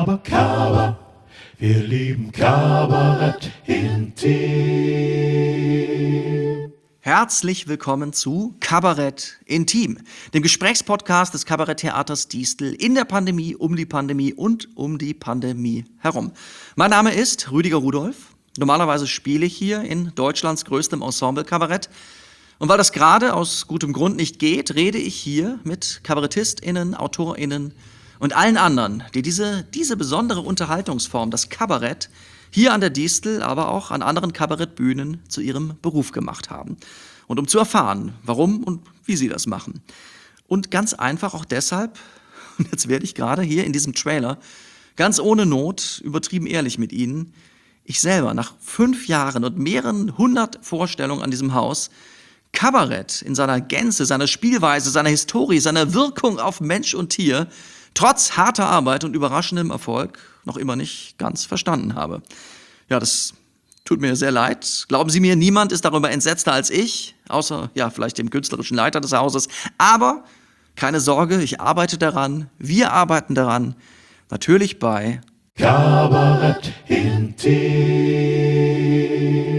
Wir lieben Kabarett intim. Herzlich willkommen zu Kabarett Intim, dem Gesprächspodcast des Kabaretttheaters Distel in der Pandemie, um die Pandemie und um die Pandemie herum. Mein Name ist Rüdiger Rudolph. Normalerweise spiele ich hier in Deutschlands größtem Ensemble-Kabarett. Und weil das gerade aus gutem Grund nicht geht, rede ich hier mit KabarettistInnen, AutorInnen und allen anderen, die diese besondere Unterhaltungsform, das Kabarett, hier an der Distel, aber auch an anderen Kabarettbühnen zu ihrem Beruf gemacht haben. Und um zu erfahren, warum und wie sie das machen. Und ganz einfach auch deshalb, und jetzt werde ich gerade hier in diesem Trailer ganz ohne Not übertrieben ehrlich mit Ihnen, ich selber nach 5 Jahren und mehreren 100 Vorstellungen an diesem Haus Kabarett in seiner Gänze, seiner Spielweise, seiner Historie, seiner Wirkung auf Mensch und Tier trotz harter Arbeit und überraschendem Erfolg noch immer nicht ganz verstanden habe. Ja, das tut mir sehr leid. Glauben Sie mir, niemand ist darüber entsetzter als ich, außer, ja, vielleicht dem künstlerischen Leiter des Hauses. Aber keine Sorge, ich arbeite daran, wir arbeiten daran, natürlich bei Kabarett intim.